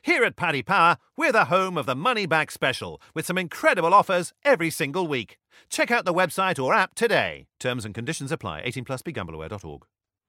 Here at Paddy Power, we're the home of the Money Back Special, with some incredible offers every single week. Check out the website or app today. Terms and conditions apply. 18 plus BeGambleAware.org.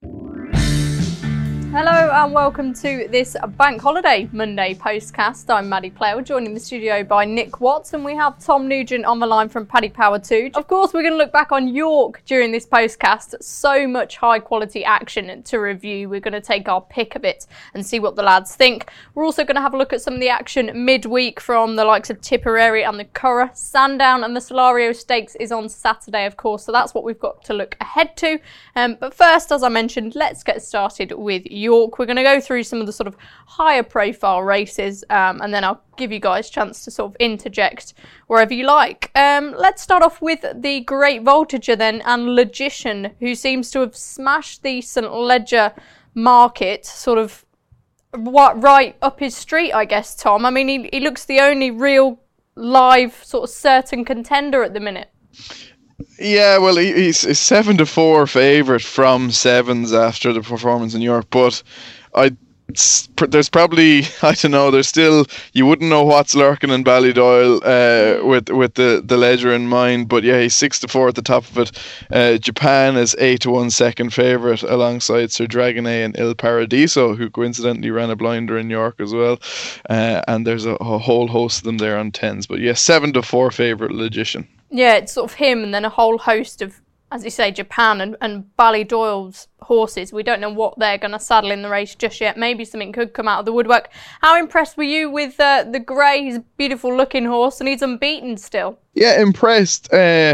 Hello and welcome to this Bank Holiday Monday postcast. I'm Maddie Playle, joined in the studio by Nick Watts, and we have Tom Nugent on the line from Paddy Power 2. Of course, we're going to look back on York during this postcast. So much high quality action to review. We're going to take our pick of it and see what the lads think. We're also going to have a look at some of the action midweek from the likes of Tipperary and the Curragh. Sandown and the Solario Stakes is on Saturday, of course, so that's what we've got to look ahead to. But first, as I mentioned, let's get started with York. We're going to go through some of the sort of higher profile races, and then I'll give you guys a chance to sort of interject wherever you like. Let's start off with the Great Voltigeur then, and Logician, who seems to have smashed the St Leger market sort of right up his street, I guess, Tom. I mean, he looks the only real live sort of certain contender at the minute. Yeah, well, he's a 7-4 favourite from sevens after the performance in York, but there's probably, I don't know, there's still, you wouldn't know what's lurking in Ballydoyle with the ledger in mind, but yeah, he's 6-4 at the top of it. Japan is 8-1 second favourite alongside Sir Dragonet and Il Paradiso, who coincidentally ran a blinder in York as well, and there's a whole host of them there on tens, but yeah, 7-4 favourite Logician. Yeah, it's sort of him and then a whole host of, as you say, Japan and Ballydoyle's horses. We don't know what they're going to saddle in the race just yet. Maybe something could come out of the woodwork. How impressed were you with the Grey? He's a beautiful looking horse and he's unbeaten still. Yeah, impressed.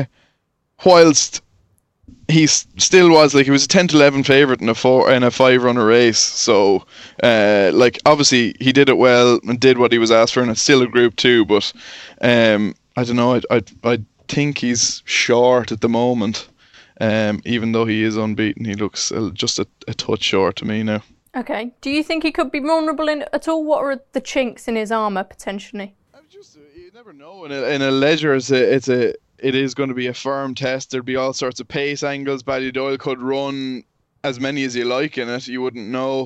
Whilst he still was, like, he was a 10-11 favourite in a 5-runner race. So, obviously he did it well and did what he was asked for, and it's still a Group 2. But I don't know. I think he's short at the moment. Even though he is unbeaten, he looks just a touch short to me now. Okay. Do you think he could be vulnerable at all? What are the chinks in his armour potentially? You never know. In a Leger, it is going to be a firm test. There'll be all sorts of pace angles. Ballydoyle could run as many as you like in it. You wouldn't know.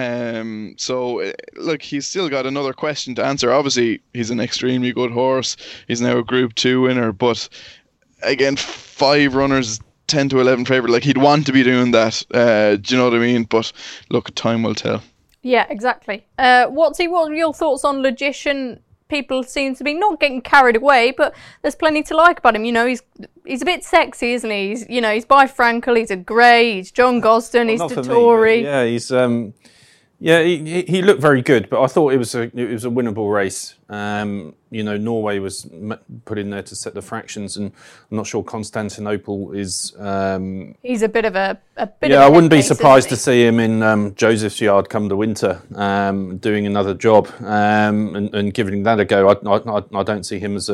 So look, he's still got another question to answer. Obviously, he's an extremely good horse. He's now a Group 2 winner, but again, 5 runners, 10-11 favourite. Like, he'd want to be doing that. Do you know what I mean? But look, time will tell. Yeah, exactly. What are your thoughts on Logician? People seem to be not getting carried away, but there's plenty to like about him. You know, he's a bit sexy, isn't he? He's by Frankel, he's a Grey, he's John Gosden, he's Dettori. Yeah, he's he looked very good, but I thought it was a winnable race. Norway was put in there to set the fractions, and I'm not sure Constantinople is. He's a bit of a I wouldn't be surprised to see him in Joseph's Yard come the winter, doing another job, and giving that a go. I don't see him as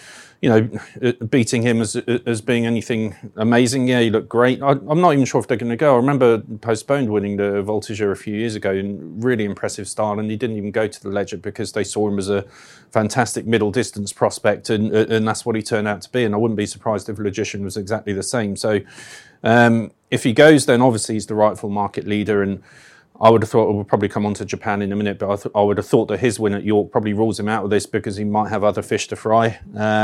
beating him as being anything amazing. Yeah, he looked great. I'm not even sure if they're going to go. I remember Postponed winning the Voltigeur a few years ago in really impressive style, and he didn't even go to the Leger because they saw him as a fantastic middle distance prospect, and that's what he turned out to be. And I wouldn't be surprised if Logician was exactly the same. So if he goes, then obviously he's the rightful market leader, and I would have thought, we'll probably come on to Japan in a minute, but I would have thought that his win at York probably rules him out of this because he might have other fish to fry.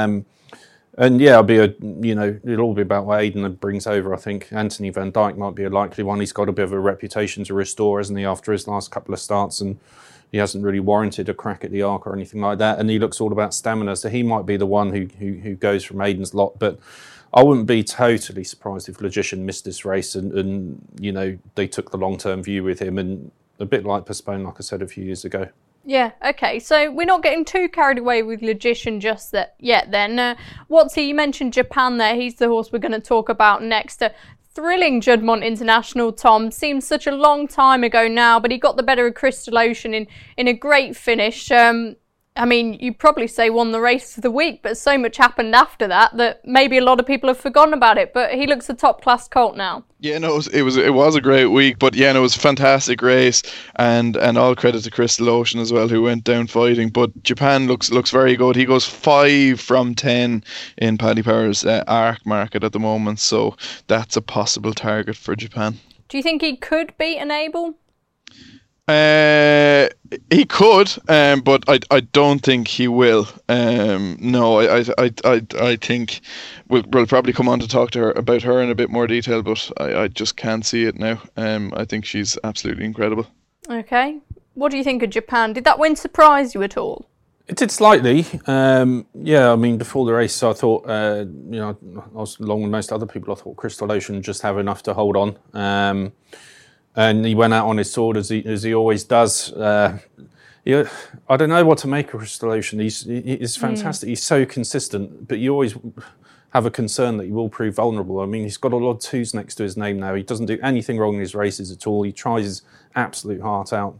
And yeah, it'll all be about what Aidan brings over. I think Anthony Van Dyke might be a likely one. He's got a bit of a reputation to restore, hasn't he, after his last couple of starts, and he hasn't really warranted a crack at the Arc or anything like that. And he looks all about stamina, so he might be the one who goes from Aidan's lot. But I wouldn't be totally surprised if Logician missed this race and they took the long-term view with him, and a bit like Postponed, like I said a few years ago. Yeah, okay, so we're not getting too carried away with Logician just yet then. You mentioned Japan there. He's the horse we're going to talk about next. Thrilling Juddmonte International, Tom. Seems such a long time ago now, but he got the better of Crystal Ocean in a great finish. You'd probably say won the race of the week, but so much happened after that maybe a lot of people have forgotten about it. But he looks a top-class colt now. Yeah, no, it was a great week, but yeah, no, it was a fantastic race, and all credit to Crystal Ocean as well, who went down fighting. But Japan looks very good. He goes 5 from 10 in Paddy Power's ARC market at the moment, so that's a possible target for Japan. Do you think he could beat Enable? He could, but I don't think he will. No, I think we'll probably come on to talk to her about her in a bit more detail, but I just can't see it now. I think she's absolutely incredible. Okay. What do you think of Japan? Did that win surprise you at all? It did slightly. Yeah, I mean, before the race, I thought, I was along with most other people, I thought Crystal Ocean just have enough to hold on. And he went out on his sword as he always does. I don't know what to make of Crystal Ocean. He's fantastic. He's so consistent, but you always have a concern that he will prove vulnerable. I mean, he's got a lot of twos next to his name now. He doesn't do anything wrong in his races at all. He tries his absolute heart out.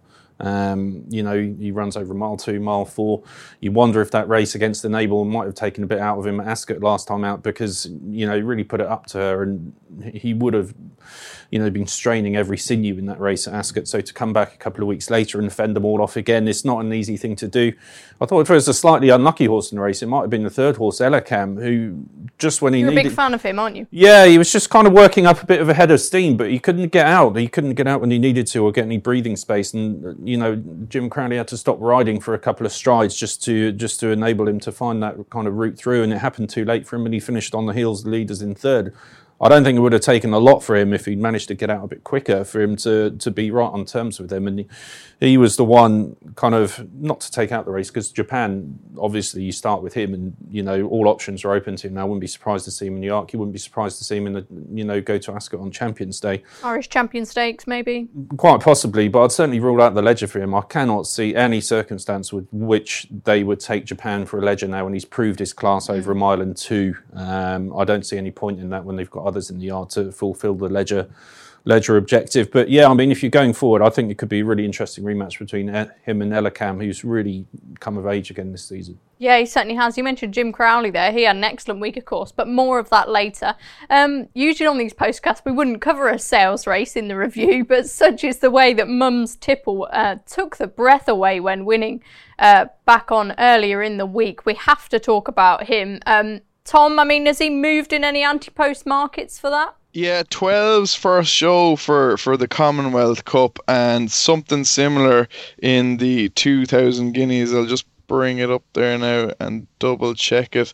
He runs over mile 2, mile 4. You wonder if that race against Enable might have taken a bit out of him at Ascot last time out, because, he really put it up to her, and he would have, been straining every sinew in that race at Ascot. So to come back a couple of weeks later and fend them all off again, it's not an easy thing to do. I thought it was a slightly unlucky horse in the race. It might have been the third horse, Elekam, who just when he needed... You're a big fan of him, aren't you? Yeah, he was just kind of working up a bit of a head of steam, but he couldn't get out. He couldn't get out when he needed to or get any breathing space. And, Jim Crowley had to stop riding for a couple of strides just to enable him to find that kind of route through. And it happened too late for him, and he finished on the heels of the leaders in third. I don't think it would have taken a lot for him if he'd managed to get out a bit quicker for him to be right on terms with him. And he was the one kind of, not to take out the race, because Japan, obviously you start with him and, all options are open to him now. I wouldn't be surprised to see him in New York. You wouldn't be surprised to see him in go to Ascot on Champions Day. Irish Champion Stakes, maybe? Quite possibly, but I'd certainly rule out the Ledger for him. I cannot see any circumstance with which they would take Japan for a Ledger now when he's proved his class over a mile and 2. I don't see any point in that when they've got others in the yard to fulfil the Ledger objective. But yeah, I mean, if you're going forward, I think it could be a really interesting rematch between him and Elekam, who's really come of age again this season. Yeah, he certainly has. You mentioned Jim Crowley there. He had an excellent week, of course, but more of that later. Usually on these postcasts, we wouldn't cover a sales race in the review, but such is the way that Mums Tipple took the breath away when winning back on earlier in the week. We have to talk about him. Tom, I mean, has he moved in any anti-post markets for that? Yeah, 12's first show for the Commonwealth Cup, and something similar in the 2000 Guineas. I'll just bring it up there now and double check it.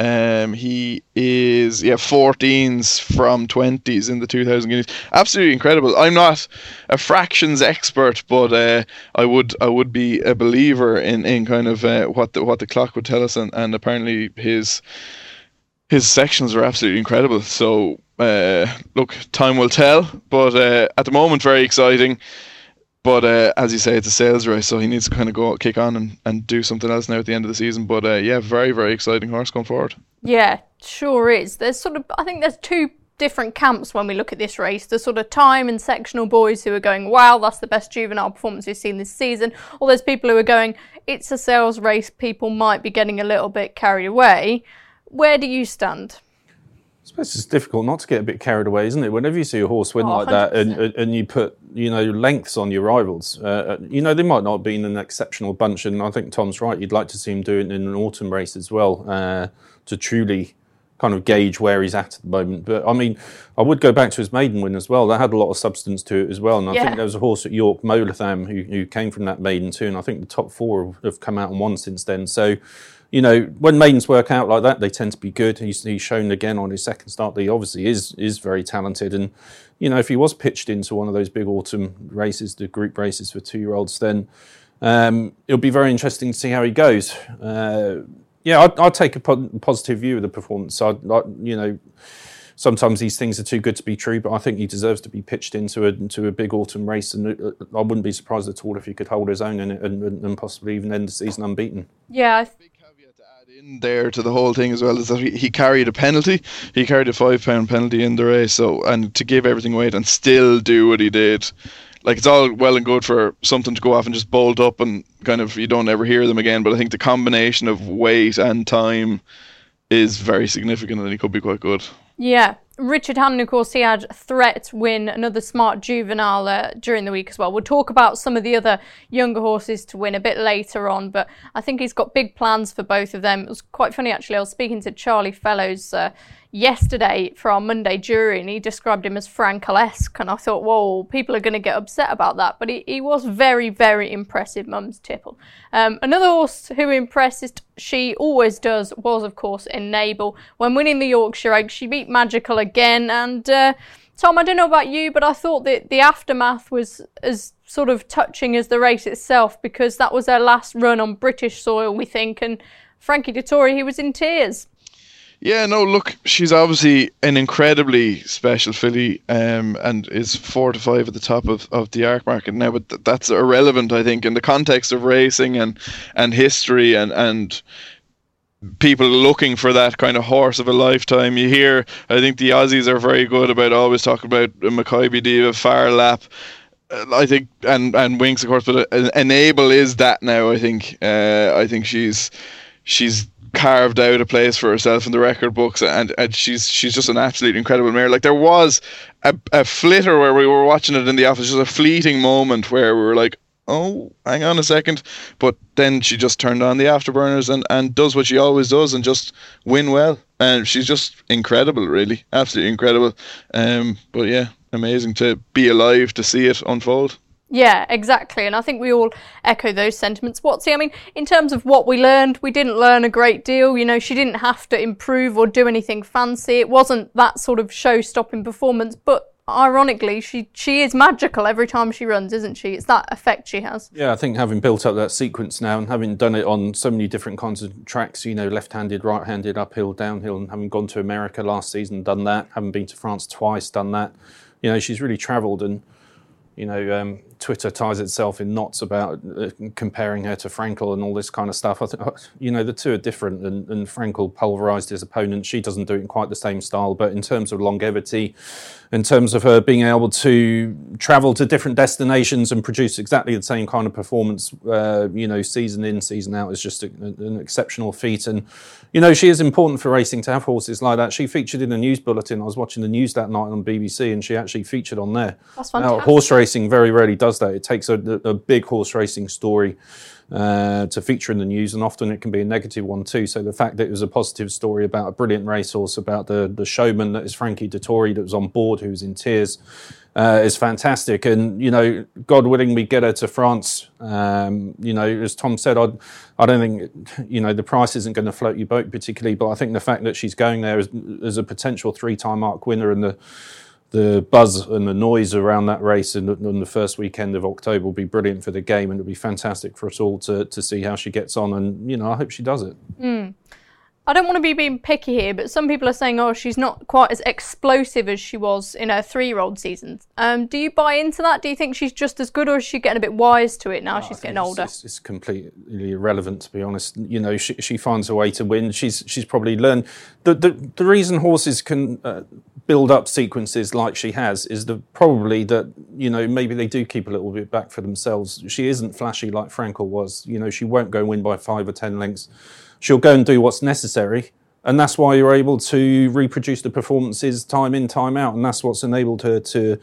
He is 14s from 20s in the 2000 Guineas. Absolutely incredible. I'm not a fractions expert, but I would be a believer in kind of what the clock would tell us, and apparently his sections are absolutely incredible. So look, time will tell, but at the moment very exciting. But as you say, it's a sales race, so he needs to kind of kick on and do something else now at the end of the season. But very, very exciting horse going forward. Yeah, sure is. I think there's two different camps when we look at this race. The sort of time and sectional boys who are going, wow, that's the best juvenile performance we've seen this season. Or there's people who are going, it's a sales race, people might be getting a little bit carried away. Where do you stand? I suppose it's difficult not to get a bit carried away, isn't it? Whenever you see a horse win like 100%. that and you put, lengths on your rivals, they might not have been an exceptional bunch, and I think Tom's right. You'd like to see him do it in an autumn race as well to truly kind of gauge where he's at the moment. But, I mean, I would go back to his maiden win as well. That had a lot of substance to it as well, and I think there was a horse at York, Molatham, who came from that maiden too, and I think the top 4 have come out and won since then. So, when maidens work out like that, they tend to be good. He's shown again on his second start that he obviously is very talented. And, if he was pitched into one of those big autumn races, the group races for 2-year-olds, then it'll be very interesting to see how he goes. I'll take a positive view of the performance. Sometimes these things are too good to be true, but I think he deserves to be pitched into a big autumn race, and I wouldn't be surprised at all if he could hold his own in it and possibly even end the season unbeaten. Yeah. In there to the whole thing as well is that he carried a penalty. He carried a £5 penalty in the race, and to give everything away and still do what he did, like, it's all well and good for something to go off and just bolt up and kind of you don't ever hear them again. But I think the combination of weight and time is very significant, and he could be quite good. Yeah, Richard Hannon, of course, he had Threat win, another smart juvenile during the week as well. We'll talk about some of the other younger horses to win a bit later on, but I think he's got big plans for both of them. It was quite funny, actually. I was speaking to Charlie Fellows yesterday for our Monday jury, and he described him as Frankel-esque, and I thought, whoa, people are going to get upset about that, but he was very, very impressive, Mums Tipple. Another horse who impressed, she always does, was of course Enable. When winning the Yorkshire Egg, she beat Magical again, and Tom, I don't know about you, but I thought that the aftermath was as sort of touching as the race itself, because that was her last run on British soil, we think, and Frankie Dettori, he was in tears. Yeah, no, look, she's obviously an incredibly special filly, and is 4 to 5 at the top of the ARC market now, but that's irrelevant, I think, in the context of racing and history and people looking for that kind of horse of a lifetime. You hear, I think the Aussies are very good about always talking about Mackay Diva, Far Lap, I think, and Winx, of course, but Enable is that now, I think. I think she's carved out a place for herself in the record books, and she's just an absolutely incredible mare. Like, there was a flitter where we were watching it in the office, just a fleeting moment where we were like, oh, hang on a second, but then she just turned on the afterburners and does what she always does and just win well, and she's just incredible, really, absolutely incredible. But yeah, amazing to be alive to see it unfold. Yeah, exactly. And I think we all echo those sentiments. Watsy, I mean, in terms of what we learned, we didn't learn a great deal. You know, she didn't have to improve or do anything fancy. It wasn't that sort of show-stopping performance. But ironically, she is magical every time she runs, isn't she? It's that effect she has. Yeah, I think having built up that sequence now and having done it on so many different kinds of tracks, you know, left-handed, right-handed, uphill, downhill, and having gone to America last season, done that, having been to France twice, done that. You know, she's really travelled, and you know, Twitter ties itself in knots about comparing her to Frankel and all this kind of stuff. I think, you know, the two are different, and Frankel pulverised his opponent. She doesn't do it in quite the same style, but in terms of longevity, in terms of her being able to travel to different destinations and produce exactly the same kind of performance, you know, season in, season out, is just an exceptional feat. And, you know, she is important for racing to have horses like that. She featured in a news bulletin. I was watching the news that night on BBC, and she actually featured on there. That's fantastic. Now, horse racing very rarely does that. It takes a big horse racing story to feature in the news, and often it can be a negative one too. So the fact that it was a positive story about a brilliant racehorse, about the showman that is Frankie Dettori, that was on board, who was in tears, is fantastic. And, you know, God willing, we get her to France. You know, as Tom said, I don't think, you know, the price isn't going to float your boat particularly, but I think the fact that she's going there as a potential 3-time ARC winner, and the buzz and the noise around that race on the first weekend of October will be brilliant for the game, and it'll be fantastic for us all to see how she gets on. And, you know, I hope she does it. I don't want to be being picky here, but some people are saying, oh, she's not quite as explosive as she was in her 3-year-old seasons. Do you buy into that? Do you think she's just as good, or is she getting a bit wise to it now she's getting older? It's completely irrelevant, to be honest. You know, she finds a way to win. She's probably learned. The reason horses can build up sequences like she has is probably that, you know, maybe they do keep a little bit back for themselves. She isn't flashy like Frankel was. You know, she won't go and win by 5 or 10 lengths. She'll go and do what's necessary, and that's why you're able to reproduce the performances time in, time out, and that's what's enabled her to,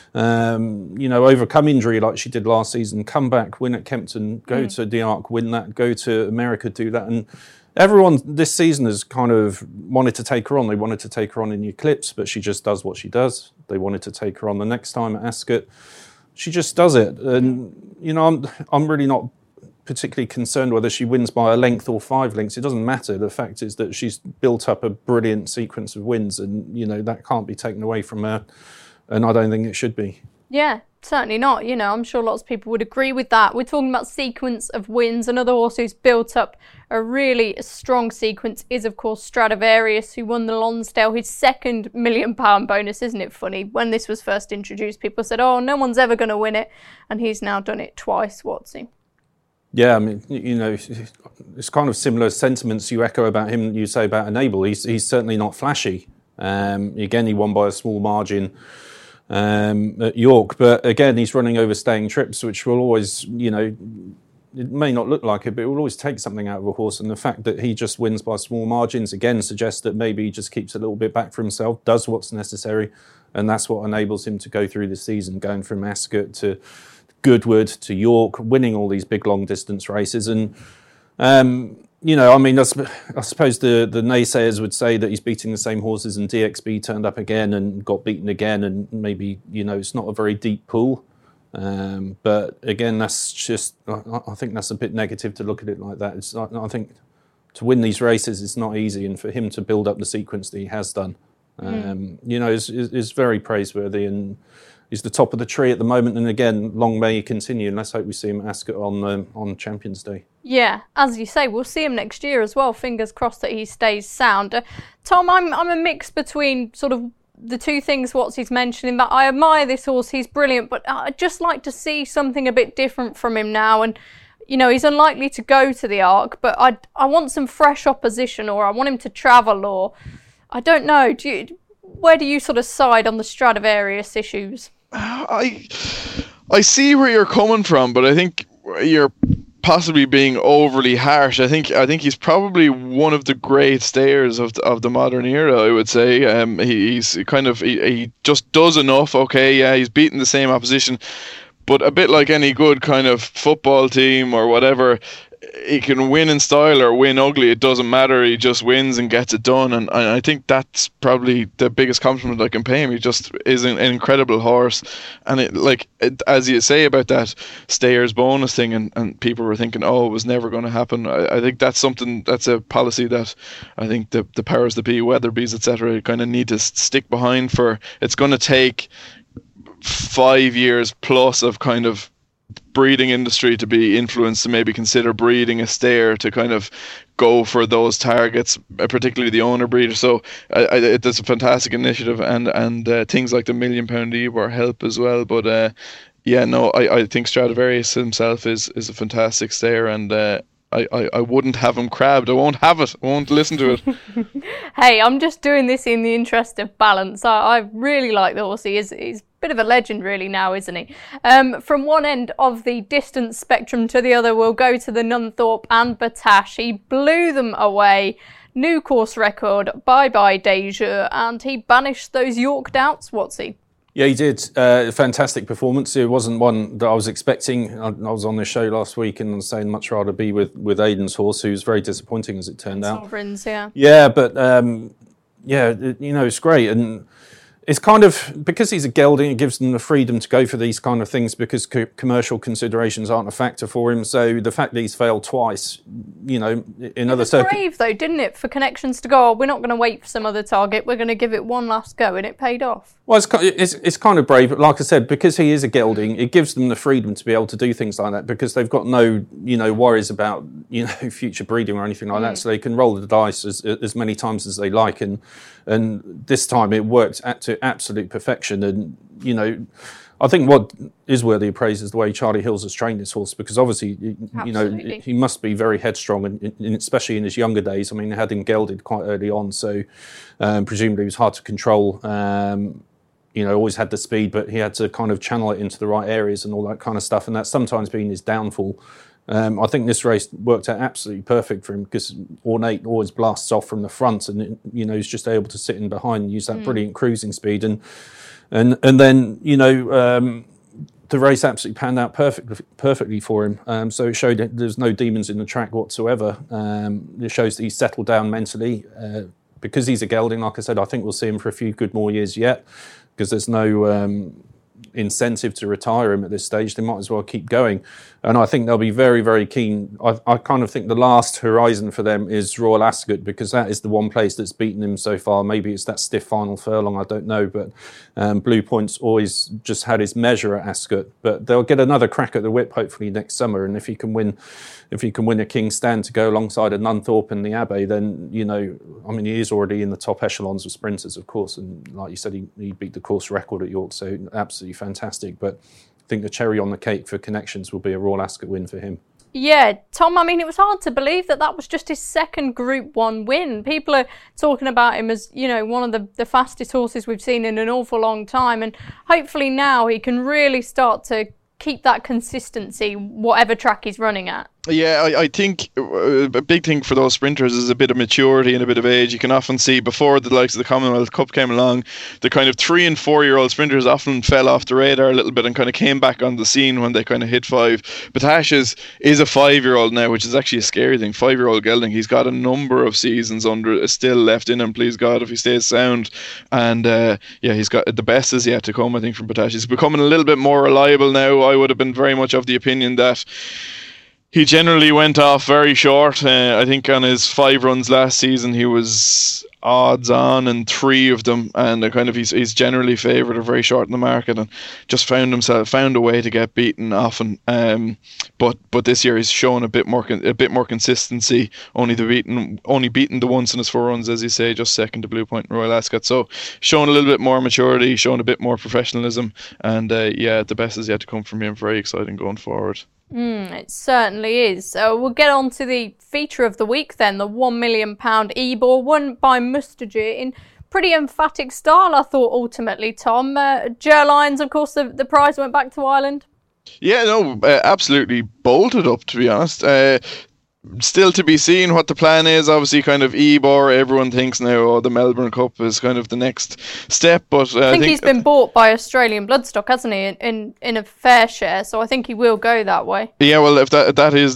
you know, overcome injury like she did last season, come back, win at Kempton, go to the ARC, win that, go to America, do that. And everyone this season has kind of wanted to take her on. They wanted to take her on in the Eclipse, but she just does what she does. They wanted to take her on the next time at Ascot. She just does it. And, you know, I'm really not particularly concerned whether she wins by a length or 5 lengths. It doesn't matter. The fact is that she's built up a brilliant sequence of wins, and, you know, that can't be taken away from her, and I don't think it should be. Yeah, certainly not. You know, I'm sure lots of people would agree with that. We're talking about sequence of wins. Another horse who's built up a really strong sequence is, of course, Stradivarius, who won the Lonsdale, his second £1 million bonus. Isn't it funny? When this was first introduced, people said, oh, no one's ever going to win it, and he's now done it twice. What's he? Yeah, I mean, you know, it's kind of similar sentiments you echo about him you say about Enable. He's certainly not flashy. Again, he won by a small margin at York, but again, he's running over staying trips, which will always, you know, it may not look like it, but it will always take something out of a horse. And the fact that he just wins by small margins, again, suggests that maybe he just keeps a little bit back for himself, does what's necessary, and that's what enables him to go through the season, going from Ascot to Goodwood to York, winning all these big long distance races. And you know, I mean, I suppose the naysayers would say that he's beating the same horses, and DXB turned up again and got beaten again, and maybe, you know, it's not a very deep pool. But again, that's just, I think that's a bit negative to look at it like that. I think to win these races is not easy, and for him to build up the sequence that he has done, you know, is very praiseworthy, and he's the top of the tree at the moment. And again, long may he continue, and let's hope we see him at Ascot on Champions Day. Yeah, as you say, we'll see him next year as well. Fingers crossed that he stays sound. Tom, I'm a mix between sort of the two things Watsy's mentioning, that I admire this horse, he's brilliant, but I'd just like to see something a bit different from him now. And, you know, he's unlikely to go to the Arc, but I want some fresh opposition, or I want him to travel, or I don't know. Where do you sort of side on the Stradivarius issues? I see where you're coming from, but I think you're possibly being overly harsh. I think he's probably one of the great stayers of the modern era, I would say. He's kind of he just does enough. Okay, yeah, he's beaten the same opposition, but a bit like any good kind of football team or whatever, he can win in style or win ugly. It doesn't matter. He just wins and gets it done. And I think that's probably the biggest compliment I can pay him. He just is an incredible horse. And as you say about that stayers bonus thing, and people were thinking, oh, it was never going to happen. I think that's a policy that I think the powers that be, Weatherby's, etc., kind of need to stick behind. For it's going to take 5 years plus of kind of breeding industry to be influenced to maybe consider breeding a stayer to kind of go for those targets, particularly the owner breeder. So it's a fantastic initiative, and things like the £1 million Ebor help as well. But I think Stradivarius himself is a fantastic stayer, and I wouldn't have him crabbed. I won't have it. I won't listen to it. Hey, I'm just doing this in the interest of balance. I really like the horse. He's a bit of a legend really now, isn't he? From one end of the distance spectrum to the other, we'll go to the Nunthorpe and Battaash. He blew them away. New course record. Bye-bye, Deja. And he banished those York doubts, Watsy. Yeah, he did. Fantastic performance. It wasn't one that I was expecting. I was on this show last week and I was saying much rather be with Aidan's horse, who was very disappointing as it turned out. Sovereigns, yeah. Yeah, but you know, it's great. And it's kind of, because he's a gelding, it gives them the freedom to go for these kind of things because commercial considerations aren't a factor for him. So the fact that he's failed twice, you know, in other circuits. It was brave though, didn't it, for Connections to go, oh, we're not going to wait for some other target, we're going to give it one last go, and it paid off. Well, it's kind of brave, but like I said, because he is a gelding, it gives them the freedom to be able to do things like that, because they've got no, you know, worries about, you know, future breeding or anything like that. So they can roll the dice as many times as they like, and this time it worked to absolute perfection. And you know, I think what is worthy of praise is the way Charlie Hills has trained his horse, because obviously, you know, he must be very headstrong, and especially in his younger days. I mean, they had him gelded quite early on, so presumably he was hard to control. You know, always had the speed, but he had to kind of channel it into the right areas and all that kind of stuff, and that's sometimes been his downfall. I think this race worked out absolutely perfect for him, because Ornate always blasts off from the front, and you know, he's just able to sit in behind and use that brilliant cruising speed, and then, you know, the race absolutely panned out perfectly for him. So it showed that there's no demons in the track whatsoever. It shows that he's settled down mentally. Because he's a gelding, like I said, I think we'll see him for a few good more years yet, because there's no incentive to retire him at this stage. They might as well keep going. And I think they'll be very, very keen. I kind of think the last horizon for them is Royal Ascot, because that is the one place that's beaten him so far. Maybe it's that stiff final furlong, I don't know. But Blue Point's always just had his measure at Ascot. But they'll get another crack at the whip hopefully next summer. And if he can win a King's Stand to go alongside a Nunthorpe and the Abbey, then, you know, I mean, he is already in the top echelons of sprinters, of course. And like you said, he beat the course record at York, so absolutely fantastic. But I think the cherry on the cake for Connections will be a Royal Ascot win for him. Yeah, Tom, I mean, it was hard to believe that was just his second Group 1 win. People are talking about him as, you know, one of the fastest horses we've seen in an awful long time. And hopefully now he can really start to keep that consistency, whatever track he's running at? Yeah, I think a big thing for those sprinters is a bit of maturity and a bit of age. You can often see before the likes of the Commonwealth Cup came along, the kind of 3 and 4 year old sprinters often fell off the radar a little bit and kind of came back on the scene when they kind of hit 5. Batash is a 5-year-old now, which is actually a scary thing. 5-year-old gelding. He's got a number of seasons still left in him, please God, if he stays sound. And he's got the best is yet to come, I think, from Batash. He's becoming a little bit more reliable now. I would have been very much of the opinion that he generally went off very short. I think on his 5 runs last season, he was odds on in 3 of them, and he's generally favoured or very short in the market, and just found a way to get beaten often. But this year he's shown a bit more consistency. Only beaten the once in his 4 runs, as you say, just second to Blue Point and Royal Ascot. So showing a little bit more maturity, showing a bit more professionalism, and the best is yet to come from him. Very exciting going forward. It certainly is. We'll get on to the feature of the week then, the £1 million Ebor, won by Mustajeer in pretty emphatic style, I thought, ultimately, Tom. Ger Lions, of course, the prize went back to Ireland. Yeah, no, absolutely bolted up, to be honest. Still to be seen what the plan is. Obviously, kind of Ebor, everyone thinks now, the Melbourne Cup is kind of the next step. But I think he's been bought by Australian Bloodstock, hasn't he, in a fair share? So I think he will go that way. Yeah, well, if that is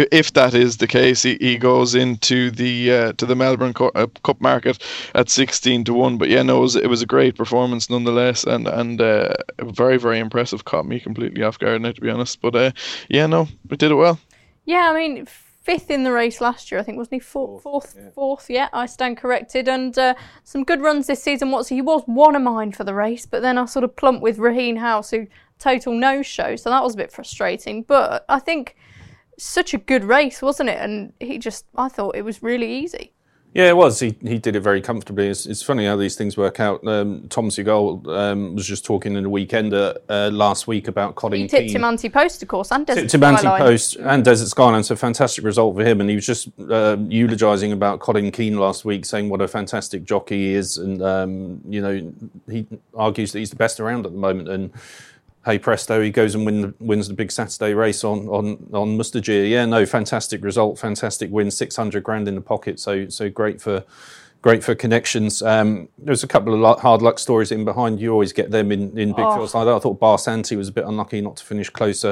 the case, he goes into the Melbourne Cup market at 16 to 1. But yeah, no, it was a great performance nonetheless, and very, very impressive. Caught me completely off guard now, to be honest. But we did it well. Yeah, I mean, 5th in the race last year, I think, wasn't he? Fourth, yeah, I stand corrected. And some good runs this season. He was one of mine for the race, but then I sort of plumped with Raheen House, who total no-show, so that was a bit frustrating. But I think such a good race, wasn't it? And I thought it was really easy. Yeah, it was. He did it very comfortably. It's funny how these things work out. Tom Seagull was just talking in the weekend last week about Colin Keane. He tipped him anti-post, of course, and Desert Skyline. Tipped him anti-post and Desert Skyline. So fantastic result for him. And he was just eulogising about Colin Keane last week, saying what a fantastic jockey he is. And, he argues that he's the best around at the moment. And hey presto, he goes and wins the big Saturday race on Mustajeer. Yeah, no, fantastic result, fantastic win, 600 grand in the pocket. So great for connections. There's a couple of hard luck stories in behind. You always get them in big fields like that. I thought Bar Santi was a bit unlucky not to finish closer.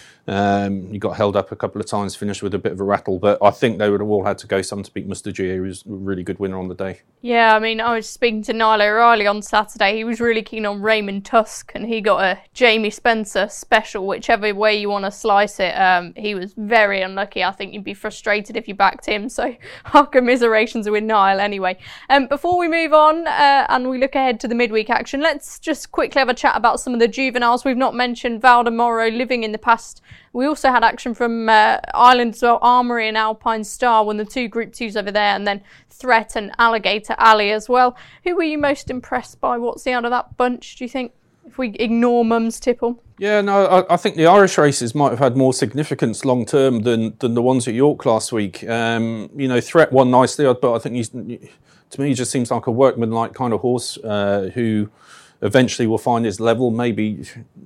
He got held up a couple of times, finished with a bit of a rattle, but I think they would have all had to go some to beat Mustajeer, who was a really good winner on the day. Yeah, I mean, I was speaking to Niall O'Reilly on Saturday. He was really keen on Raymond Tusk, and he got a Jamie Spencer special, whichever way you want to slice it. He was very unlucky. I think you'd be frustrated if you backed him, so our commiserations are with Niall anyway. Before we move on and we look ahead to the midweek action, let's just quickly have a chat about some of the juveniles. We've not mentioned Valdemoro living in the past. We also had action from Ireland as well. Armory and Alpine Star won the 2 Group 2s over there, and then Threat and Alligator Alley as well. Who were you most impressed by? What's the out of that bunch, do you think, if we ignore Mum's Tipple? Yeah, no, I think the Irish races might have had more significance long term than the ones at York last week. Threat won nicely, but I think to me he just seems like a workman-like kind of horse who eventually will find his level. Maybe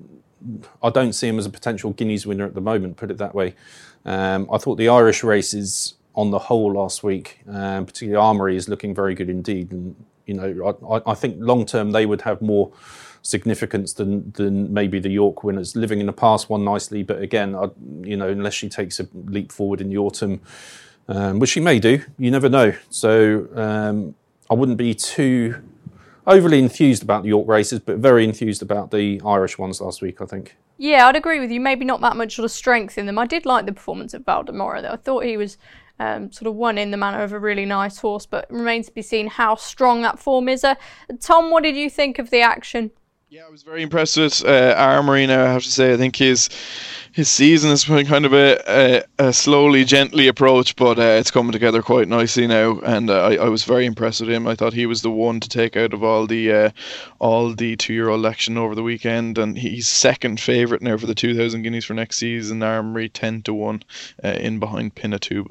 I don't see him as a potential Guineas winner at the moment, put it that way. I thought the Irish races on the whole last week, particularly Armory, is looking very good indeed. And, I think long term they would have more significance than maybe the York winners. Living in the Past won nicely, but again, unless she takes a leap forward in the autumn, which she may do, you never know. So I wouldn't be too overly enthused about the York races, but very enthused about the Irish ones last week, I think. Yeah, I'd agree with you. Maybe not that much sort of strength in them. I did like the performance of Valdemoro, though. I thought he was sort of won in the manner of a really nice horse, but it remains to be seen how strong that form is. Tom, what did you think of the action? Yeah, I was very impressed with Armory now, I have to say. I think his season has been kind of a slowly, gently approach, but it's coming together quite nicely now, and I was very impressed with him. I thought he was the one to take out of all the 2-year-old action over the weekend, and he's second favourite now for the 2,000 guineas for next season. Armory 10 to 1 in behind Pinatubo.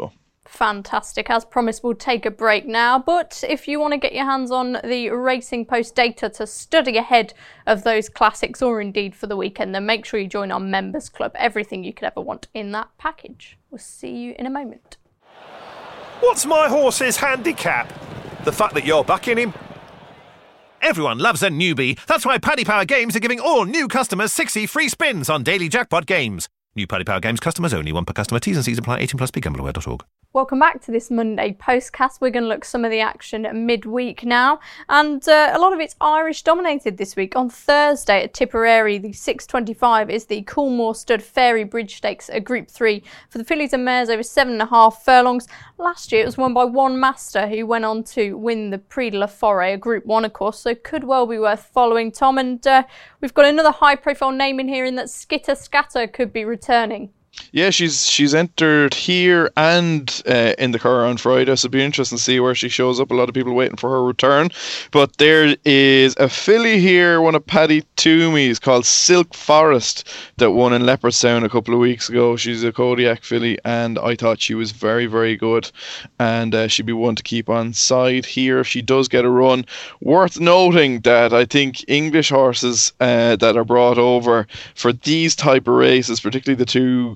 Fantastic. As promised, we'll take a break now. But if you want to get your hands on the Racing Post data to study ahead of those classics or indeed for the weekend, then make sure you join our members club. Everything you could ever want in that package. We'll see you in a moment. What's my horse's handicap? The fact that you're backing him? Everyone loves a newbie. That's why Paddy Power Games are giving all new customers 60 free spins on daily jackpot games. New Paddy Power Games customers only, one per customer. T's and C's apply. 18 plus. BeGambleAware.org. Welcome back to this Monday postcast. We're going to look at some of the action midweek now, and a lot of it's Irish dominated this week. On Thursday at Tipperary, the 6:25 is the Coolmore Stud Fairy Bridge Stakes at Group 3 for the fillies and mares over 7.5 furlongs. Last year it was won by One Master, who went on to win the Prix de la Forêt, a Group 1 of course, so could well be worth following, Tom. And we've got another high profile name in here in that Skitter Scatter could be returning. Yeah, she's entered here and in the car on Friday, so it'll be interesting to see where she shows up. A lot of people waiting for her return. But there is a filly here, one of Paddy Toomey's, called Silk Forest, that won in Leopardstown a couple of weeks ago. She's a Kodiak filly, and I thought she was very, very good. And she'd be one to keep on side here if she does get a run. Worth noting that I think English horses that are brought over for these type of races, particularly the two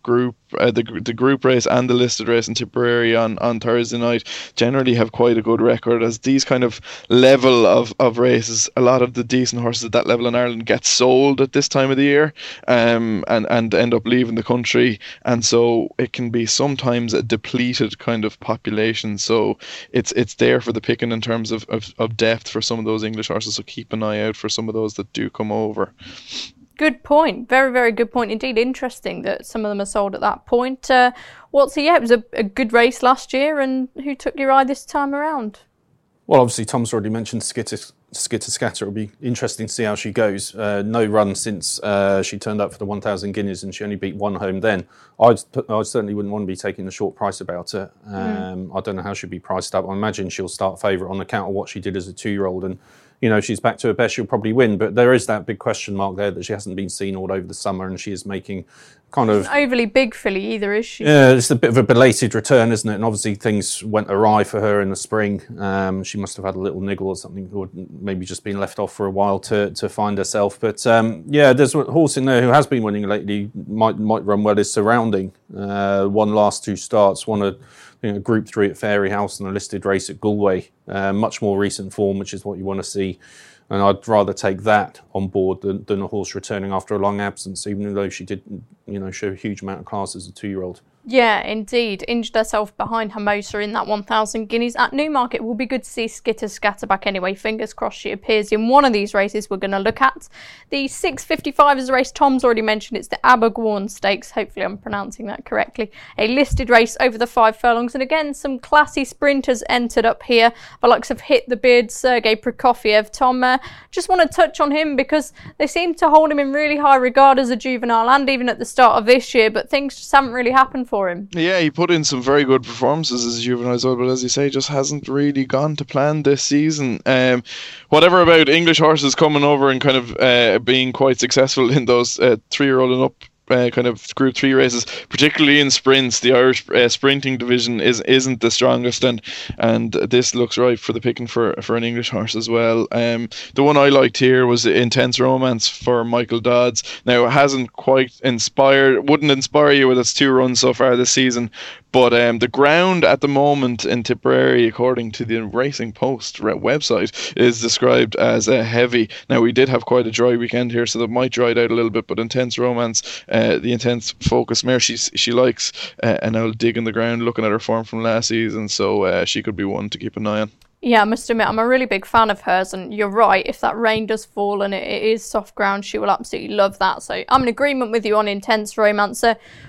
the group race and the listed race in Tipperary on Thursday night, generally have quite a good record. As these kind of level of races, a lot of the decent horses at that level in Ireland get sold at this time of the year and end up leaving the country, and so it can be sometimes a depleted kind of population. So it's there for the picking in terms of depth for some of those English horses, so keep an eye out for some of those that do come over. Good point. Very, very good point indeed. Interesting that some of them are sold at that point. It was a good race last year, and who took your eye this time around? Well, obviously, Tom's already mentioned Skitter Scatter. It'll be interesting to see how she goes. No run since she turned up for the 1,000 guineas, and she only beat one home then. I certainly wouldn't want to be taking the short price about it. I don't know how she'll be priced up. I imagine she'll start favourite on account of what she did as a 2-year-old, and she's back to her best, she'll probably win. But there is that big question mark there that she hasn't been seen all over the summer, and she is making kind of... She's not overly big filly either, is she? Yeah, it's a bit of a belated return, isn't it? And obviously things went awry for her in the spring. She must have had a little niggle or something, or maybe just been left off for a while to find herself. But there's a horse in there who has been winning lately, might run well, is Surrounding. Won last 2 starts, won a Group 3 at Fairyhouse and a listed race at Galway. Much more recent form, which is what you want to see. And I'd rather take that on board than a horse returning after a long absence, even though she did, show a huge amount of class as a 2-year-old. Yeah, indeed. Injured herself behind Hermosa in that 1,000 guineas at Newmarket. It will be good to see Skitter Scatter back anyway. Fingers crossed she appears in one of these races we're going to look at. The 6:55 is a race Tom's already mentioned. It's the Abergwaun Stakes. Hopefully I'm pronouncing that correctly. A listed race over the 5 furlongs. And again, some classy sprinters entered up here. The likes of Hit the Beard, Sergei Prokofiev. Tom, just want to touch on him because they seem to hold him in really high regard as a juvenile and even at the start of this year, but things just haven't really happened for him. Yeah, he put in some very good performances as a juvenile as well, but as you say, just hasn't really gone to plan this season. Whatever about English horses coming over and kind of being quite successful in those 3-year-old and up kind of Group 3 races, particularly in sprints, the Irish sprinting division isn't the strongest, and this looks right for the picking for an English horse as well. The one I liked here was Intense Romance for Michael Dodds. Now, it hasn't quite wouldn't inspire you with its 2 runs so far this season, but the ground at the moment in Tipperary, according to the Racing Post website, is described as heavy. Now, we did have quite a dry weekend here, so that might dry it out a little bit, but Intense Romance, the intense focus mare, she likes an old dig in the ground, looking at her form from last season, so she could be one to keep an eye on. Yeah, I must admit, I'm a really big fan of hers, and you're right, if that rain does fall and it is soft ground, she will absolutely love that. So I'm in agreement with you on Intense Romance.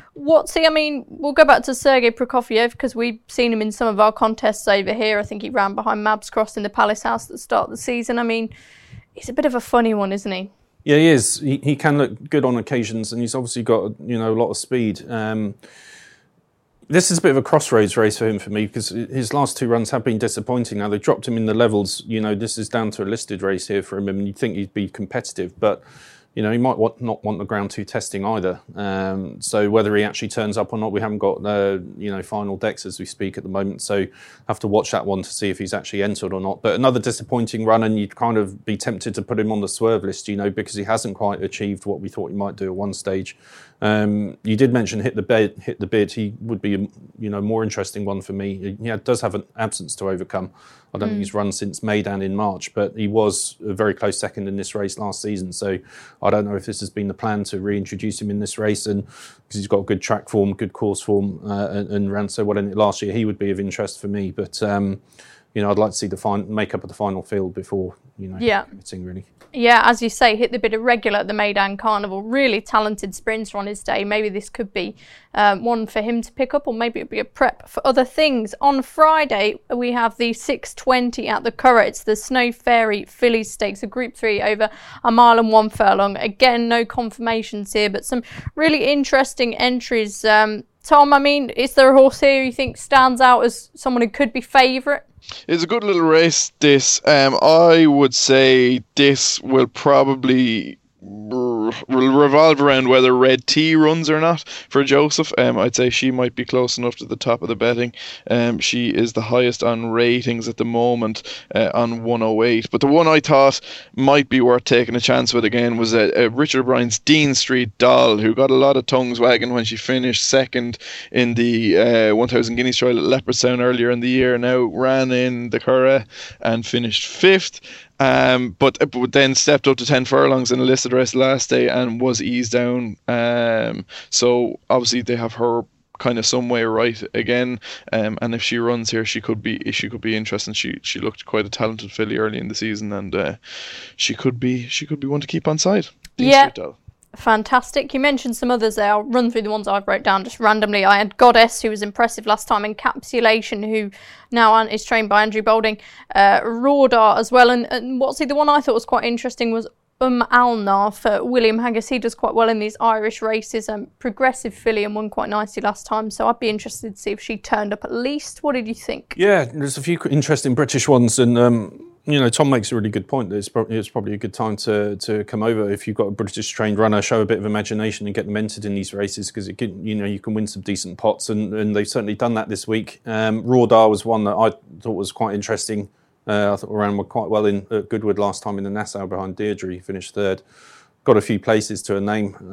We'll go back to Sergei Prokofiev because we've seen him in some of our contests over here. I think he ran behind Mabs Cross in the Palace House at the start of the season. I mean, he's a bit of a funny one, isn't he? Yeah, he is. He can look good on occasions, and he's obviously got a lot of speed. This is a bit of a crossroads race for him, for me, because his last 2 runs have been disappointing. Now, they dropped him in the levels. This is down to a listed race here for him, and you'd think he'd be competitive. But he might not want the ground 2 testing either. So whether he actually turns up or not, we haven't got final decks as we speak at the moment. So have to watch that one to see if he's actually entered or not. But another disappointing run, and you'd kind of be tempted to put him on the swerve list, because he hasn't quite achieved what we thought he might do at one stage. You did mention hit the bid. He would be a more interesting one for me. He does have an absence to overcome. I don't think he's run since Maidan in March, but he was a very close second in this race last season. So I don't know if this has been the plan to reintroduce him in this race, and because he's got good track form, good course form, and ran so well in it last year, he would be of interest for me. But I'd like to see the makeup of the final field before committing really. Yeah, as you say, hit the bid of regular at the Maidan Carnival. Really talented sprinter on his day. Maybe this could be one for him to pick up, or maybe it'd be a prep for other things. On Friday, we have the 6:20 at the Curragh. It's the Snow Fairy Fillies Stakes, a Group 3 over a mile and 1 furlong. Again, no confirmations here, but some really interesting entries. Tom, is there a horse here you think stands out as someone who could be favourite? It's a good little race, this. I would say this will probably revolve around whether Red Tea runs or not for Joseph. I'd say she might be close enough to the top of the betting. She is the highest on ratings at the moment, on 108. But the one I thought might be worth taking a chance with again was Richard O'Brien's Dean Street Doll, who got a lot of tongues wagging when she finished second in the 1000 Guineas trial at Leopardstown earlier in the year. Now ran in the Curragh and finished 5th. But then stepped up to 10 furlongs in a listed race last day and was eased down. So obviously they have her kind of some way right again. And if she runs here, she could be interesting. She looked quite a talented filly early in the season, and she could be one to keep on side. Yeah. Fantastic. You mentioned some others there. I'll run through the ones I've wrote down just randomly. I had Goddess, who was impressive last time, Encapsulation, who now is trained by Andrew Boulding, Rawdar as well, and what's the one I thought was quite interesting was Alnar for William Haggis. He does quite well in these Irish races, progressive filly, and won quite nicely last time, so I'd be interested to see if she turned up at least. What did you think? Yeah, there's a few interesting British ones, and Tom makes a really good point. It's probably a good time to come over if you've got a British trained runner, show a bit of imagination and get them entered in these races, because you can win some decent pots, and they've certainly done that this week. Rawdar was one that I thought was quite interesting. I thought ran quite well in Goodwood last time in the Nassau behind Deirdre. He finished 3rd. Got a few places to a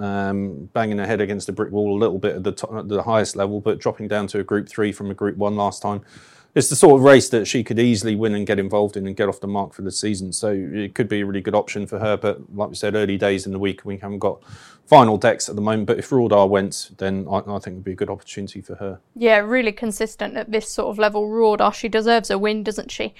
name, banging her head against a brick wall a little bit at the highest level, but dropping down to a Group 3 from a Group 1 last time. It's the sort of race that she could easily win and get involved in and get off the mark for the season. So it could be a really good option for her. But like we said, early days in the week, we haven't got final decks at the moment. But if Rawdar went, then I think it would be a good opportunity for her. Yeah, really consistent at this sort of level. Rawdar, she deserves a win, doesn't she?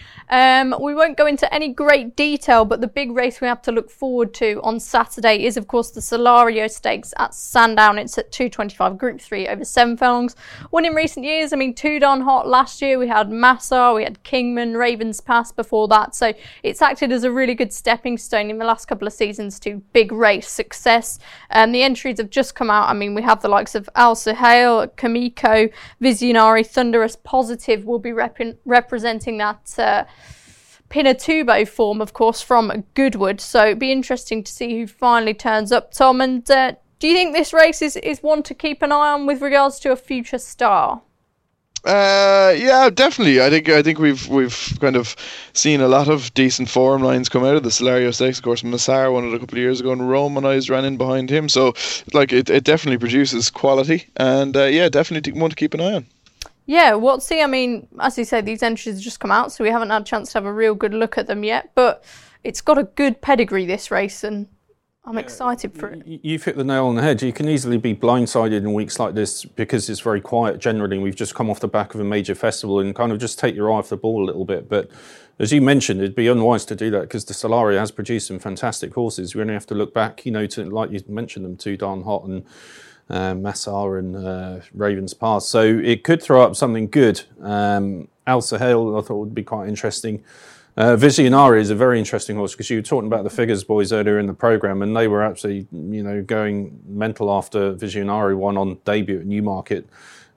We won't go into any great detail, but the big race we have to look forward to on Saturday is, of course, the Solario Stakes at Sandown. It's at 225, Group 3 over 7 furlongs. One in recent years, Too Darn Hot last year. We had Massar, we had Kingman, Ravens Pass before that. So it's acted as a really good stepping stone in the last couple of seasons to big race success. The entries have just come out. We have the likes of Al Suhail, Kamiko, Visionary, Thunderous Positive will be representing that Pinatubo form, of course, from Goodwood. So it'd be interesting to see who finally turns up, Tom. And do you think this race is one to keep an eye on with regards to a future star? Yeah, definitely. I think we've kind of seen a lot of decent form lines come out of the Solario Stakes. Of course, Massar won it a couple of years ago, and Romanized ran in behind him. So, it definitely produces quality, and definitely one to keep an eye on. Yeah, as you said, these entries have just come out, so we haven't had a chance to have a real good look at them yet. But it's got a good pedigree, this race, and I'm excited for it. You've hit the nail on the head. You can easily be blindsided in weeks like this because it's very quiet generally. We've just come off the back of a major festival and kind of just take your eye off the ball a little bit. But as you mentioned, it'd be unwise to do that because the Solario has produced some fantastic horses. We only have to look back, to, like you mentioned them, Too Darn Hot and Massar and Ravens Pass. So it could throw up something good. Al Suhail, I thought, would be quite interesting. Visionary is a very interesting horse because you were talking about the Figures boys earlier in the programme, and they were actually, going mental after Visionary won on debut at Newmarket.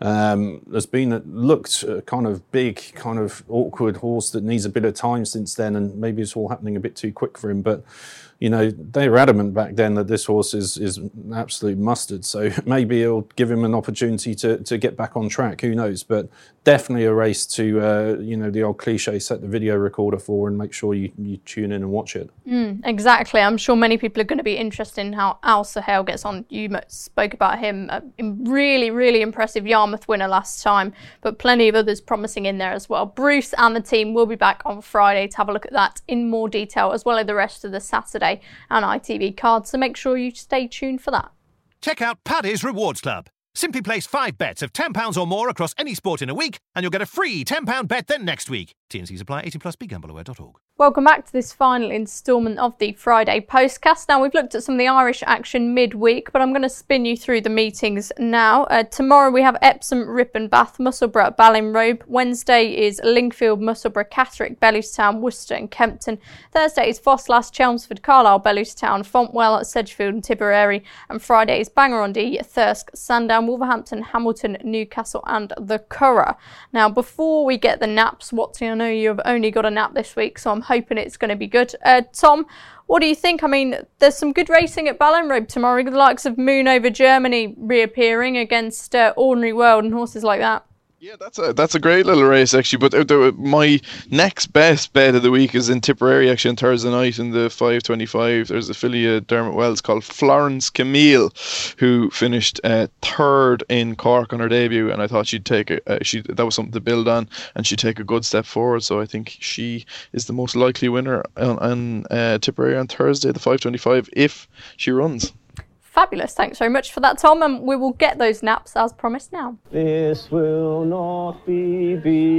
There's been looked kind of big, kind of awkward horse that needs a bit of time since then, and maybe it's all happening a bit too quick for him. But they were adamant back then that this horse is absolute mustard. So maybe it'll give him an opportunity to get back on track. Who knows? But definitely a race to the old cliche: set the video recorder for and make sure you tune in and watch it. Exactly. I'm sure many people are going to be interested in how Al Sahel gets on. You spoke about him, really, really impressive Yarmouth winner last time, but plenty of others promising in there as well. Bruce and the team will be back on Friday to have a look at that in more detail, as well as the rest of the Saturday and ITV cards, so make sure you stay tuned for that. Check out Paddy's Rewards Club. Simply place 5 bets of £10 or more across any sport in a week, and you'll get a free £10 bet then next week. T&Cs apply. 18+. BeGambleAware.org. Welcome back to this final instalment of the Friday postcast. Now, we've looked at some of the Irish action midweek, but I'm going to spin you through the meetings now. Tomorrow we have Epsom, Ripon, Bath, Musselburgh at Ballinrobe. Wednesday is Lingfield, Musselburgh, Catterick, Bellewstown, Worcester and Kempton. Thursday is Fosslas, Chelmsford, Carlisle, Bellewstown, Fontwell, Sedgefield and Tipperary. And Friday is Bangor-on-Dee, Thirsk, Sandown, Wolverhampton, Hamilton, Newcastle and the Curragh. Now, before we get the naps, Watsy, I know you've only got a nap this week, so I'm hoping it's going to be good. Tom, what do you think? I mean, there's some good racing at Ballinrobe tomorrow. The likes of Moon Over Germany reappearing against Ordinary World and horses like that. Yeah, that's a great little race actually. But my next best bet of the week is in Tipperary actually on Thursday night in the 5:25. There's a filly of Dermot Wells called Florence Camille, who finished third in Cork on her debut, and I thought she'd take that was something to build on, and she'd take a good step forward. So I think she is the most likely winner on Tipperary on Thursday, the 5:25, if she runs. Fabulous. Thanks very much for that, Tom, and we will get those naps as promised now. This will not be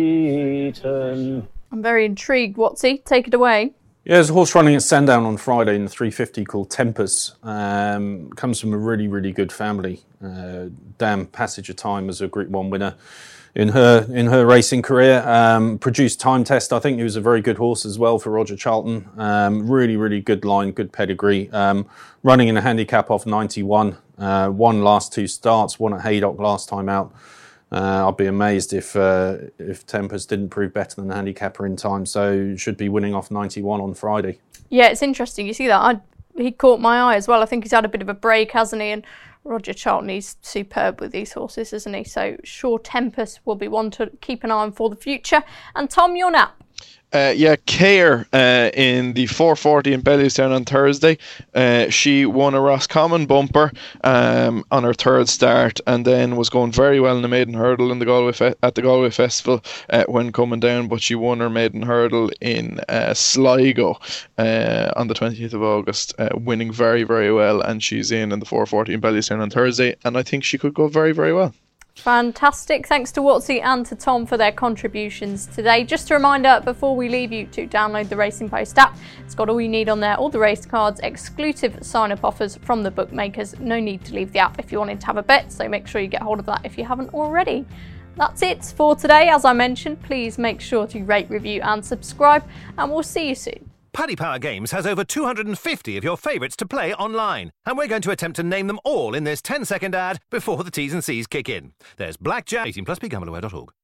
beaten. I'm very intrigued, Watsy. Take it away. Yeah, there's a horse running at Sandown on Friday in the 350 called Tempest. Comes from a really, really good family. Dam Passage of Time as a Group 1 winner in her racing career. Produced Time Test. I think he was a very good horse as well for Roger Charlton. Really, really good line, good pedigree. Running in a handicap off 91. Won last 2 starts, won at Haydock last time out. I'd be amazed if Tempest didn't prove better than the handicapper in time, so should be winning off 91 on Friday. Yeah, it's interesting. You see that? He caught my eye as well. I think he's had a bit of a break, hasn't he? And Roger Charlton, he's superb with these horses, isn't he? So sure, Tempest will be one to keep an eye on for the future. And Tom, your nap? Care in the 440 in Bellewstown on Thursday. She won a Roscommon bumper on her 3rd start, and then was going very well in the maiden hurdle in the at the Galway Festival when coming down. But she won her maiden hurdle in Sligo on the 20th of August, winning very, very well. And she's in the 440 in Bellewstown on Thursday, and I think she could go very, very well. Fantastic. Thanks to Watsy and to Tom for their contributions today. Just a reminder before we leave you to download the Racing Post app. It's got all you need on there, all the race cards, exclusive sign-up offers from the bookmakers. No need to leave the app if you wanted to have a bet, so make sure you get hold of that if you haven't already. That's it for today. As I mentioned, please make sure to rate, review and subscribe, and we'll see you soon. Paddy Power Games has over 250 of your favourites to play online, and we're going to attempt to name them all in this 10-second ad before the T's and C's kick in. There's Blackjack. 18+. BeGambleAware.org.